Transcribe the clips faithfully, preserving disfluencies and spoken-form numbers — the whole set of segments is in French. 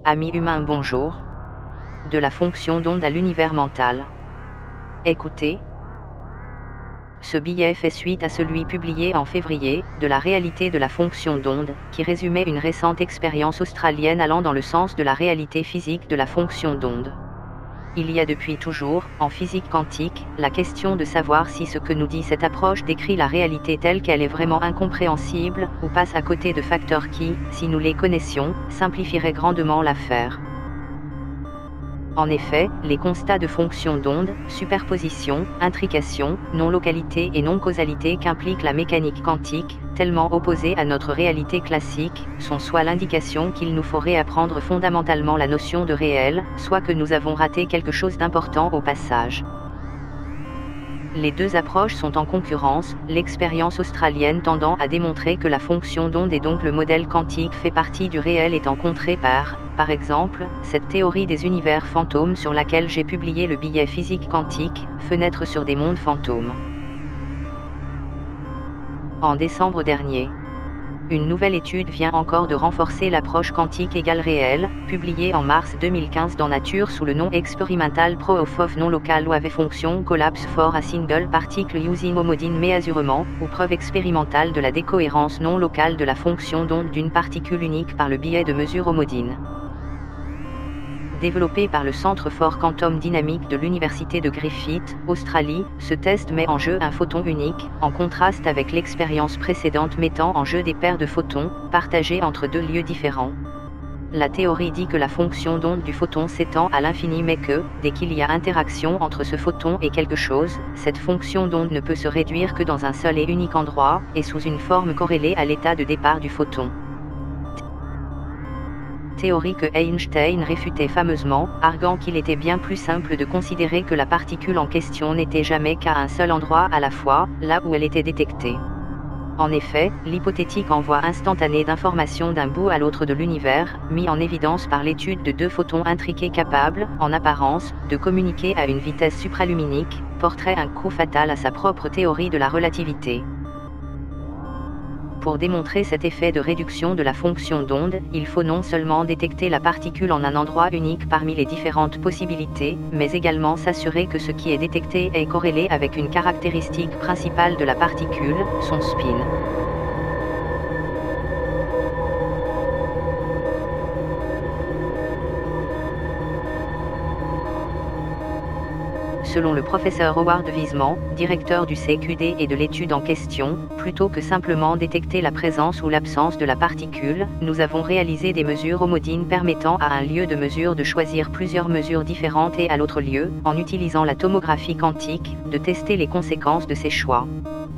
Amis humains, bonjour. De la fonction d'onde à l'univers mental. Écoutez. Ce billet fait suite à celui publié en février, de la réalité de la fonction d'onde, qui résumait une récente expérience australienne allant dans le sens de la réalité physique de la fonction d'onde. Il y a depuis toujours, en physique quantique, la question de savoir si ce que nous dit cette approche décrit la réalité telle qu'elle est vraiment incompréhensible, ou passe à côté de facteurs qui, si nous les connaissions, simplifieraient grandement l'affaire. En effet, les constats de fonction d'onde, superposition, intrication, non-localité et non-causalité qu'implique la mécanique quantique, tellement opposée à notre réalité classique, sont soit l'indication qu'il nous faut réapprendre fondamentalement la notion de réel, soit que nous avons raté quelque chose d'important au passage. Les deux approches sont en concurrence, l'expérience australienne tendant à démontrer que la fonction d'onde et donc le modèle quantique fait partie du réel étant contrée par, par exemple, cette théorie des univers fantômes sur laquelle j'ai publié le billet Physique quantique, Fenêtre sur des mondes fantômes. En décembre dernier. Une nouvelle étude vient encore de renforcer l'approche quantique égale réel, publiée en mars deux mille quinze dans Nature sous le nom Experimental Proof of Non-Local Wave Function Collapse for a Single Particle Using Homodine Measurement, ou preuve expérimentale de la décohérence non locale de la fonction d'onde d'une particule unique par le biais de mesures homodines. Développé par le Centre for Quantum Dynamics de l'Université de Griffith, Australie, ce test met en jeu un photon unique, en contraste avec l'expérience précédente mettant en jeu des paires de photons, partagés entre deux lieux différents. La théorie dit que la fonction d'onde du photon s'étend à l'infini mais que, dès qu'il y a interaction entre ce photon et quelque chose, cette fonction d'onde ne peut se réduire que dans un seul et unique endroit, et sous une forme corrélée à l'état de départ du photon. Théorie que Einstein réfutait fameusement, arguant qu'il était bien plus simple de considérer que la particule en question n'était jamais qu'à un seul endroit à la fois, là où elle était détectée. En effet, l'hypothétique envoi instantané d'informations d'un bout à l'autre de l'univers, mis en évidence par l'étude de deux photons intriqués capables, en apparence, de communiquer à une vitesse supraluminique, porterait un coup fatal à sa propre théorie de la relativité. Pour démontrer cet effet de réduction de la fonction d'onde, il faut non seulement détecter la particule en un endroit unique parmi les différentes possibilités, mais également s'assurer que ce qui est détecté est corrélé avec une caractéristique principale de la particule, son spin. Selon le professeur Howard Wiseman, directeur du C Q D et de l'étude en question, plutôt que simplement détecter la présence ou l'absence de la particule, nous avons réalisé des mesures homodines permettant à un lieu de mesure de choisir plusieurs mesures différentes et à l'autre lieu, en utilisant la tomographie quantique, de tester les conséquences de ces choix.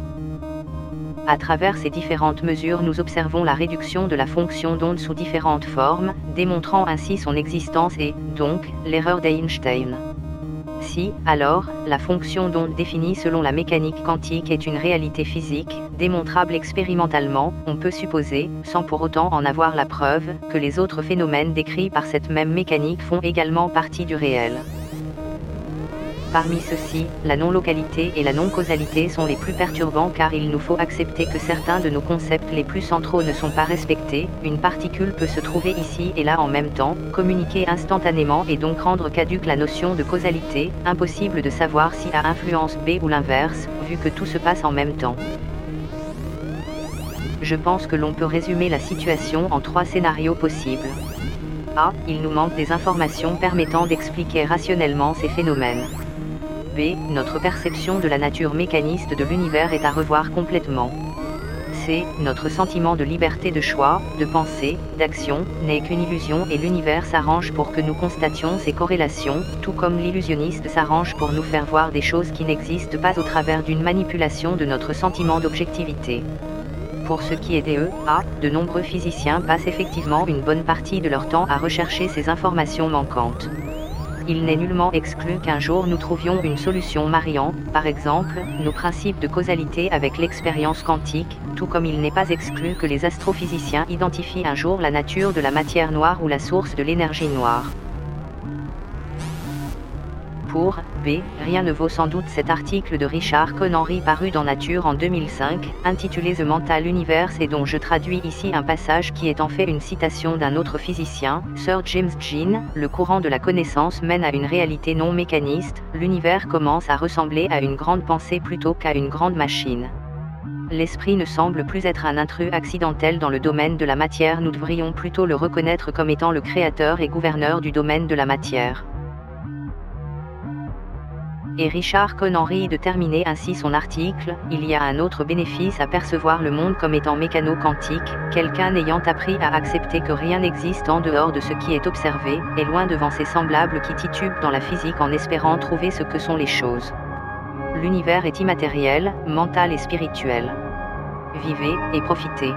À travers ces différentes mesures, nous observons la réduction de la fonction d'onde sous différentes formes, démontrant ainsi son existence et, donc, l'erreur d'Einstein. Si, alors, la fonction d'onde définie selon la mécanique quantique est une réalité physique, démontrable expérimentalement, on peut supposer, sans pour autant en avoir la preuve, que les autres phénomènes décrits par cette même mécanique font également partie du réel. Parmi ceux-ci, la non-localité et la non-causalité sont les plus perturbants car il nous faut accepter que certains de nos concepts les plus centraux ne sont pas respectés. Une particule peut se trouver ici et là en même temps, communiquer instantanément et donc rendre caduque la notion de causalité, impossible de savoir si A influence B ou l'inverse, vu que tout se passe en même temps. Je pense que l'on peut résumer la situation en trois scénarios possibles. A. Il nous manque des informations permettant d'expliquer rationnellement ces phénomènes. B. Notre perception de la nature mécaniste de l'univers est à revoir complètement. C. Notre sentiment de liberté de choix, de pensée, d'action, n'est qu'une illusion et l'univers s'arrange pour que nous constations ces corrélations, tout comme l'illusionniste s'arrange pour nous faire voir des choses qui n'existent pas au travers d'une manipulation de notre sentiment d'objectivité. Pour ce qui est des E A, de nombreux physiciens passent effectivement une bonne partie de leur temps à rechercher ces informations manquantes. Il n'est nullement exclu qu'un jour nous trouvions une solution mariant, par exemple, nos principes de causalité avec l'expérience quantique, tout comme il n'est pas exclu que les astrophysiciens identifient un jour la nature de la matière noire ou la source de l'énergie noire. Pour B, B, rien ne vaut sans doute cet article de Richard Cohn-Henry paru dans Nature en deux mille cinq, intitulé The Mental Universe et dont je traduis ici un passage qui est en fait une citation d'un autre physicien, Sir James Jean, le courant de la connaissance mène à une réalité non mécaniste, l'univers commence à ressembler à une grande pensée plutôt qu'à une grande machine. L'esprit ne semble plus être un intrus accidentel dans le domaine de la matière, nous devrions plutôt le reconnaître comme étant le créateur et gouverneur du domaine de la matière. Et Richard Cohn-Henry de terminer ainsi son article, il y a un autre bénéfice à percevoir le monde comme étant mécano-quantique, quelqu'un n'ayant appris à accepter que rien n'existe en dehors de ce qui est observé, est loin devant ses semblables qui titubent dans la physique en espérant trouver ce que sont les choses. L'univers est immatériel, mental et spirituel. Vivez, et profitez.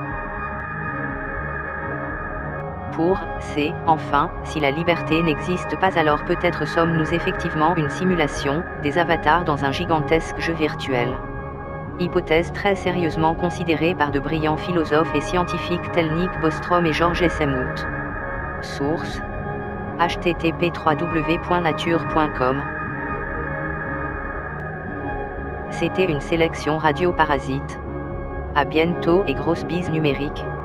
Pour, c'est, enfin, si la liberté n'existe pas, alors peut-être sommes-nous effectivement une simulation, des avatars dans un gigantesque jeu virtuel. Hypothèse très sérieusement considérée par de brillants philosophes et scientifiques tels Nick Bostrom et George Hessemuth. Source H T T P trois W point nature point com. C'était une sélection Radio Parasite. À bientôt et grosse bise numérique.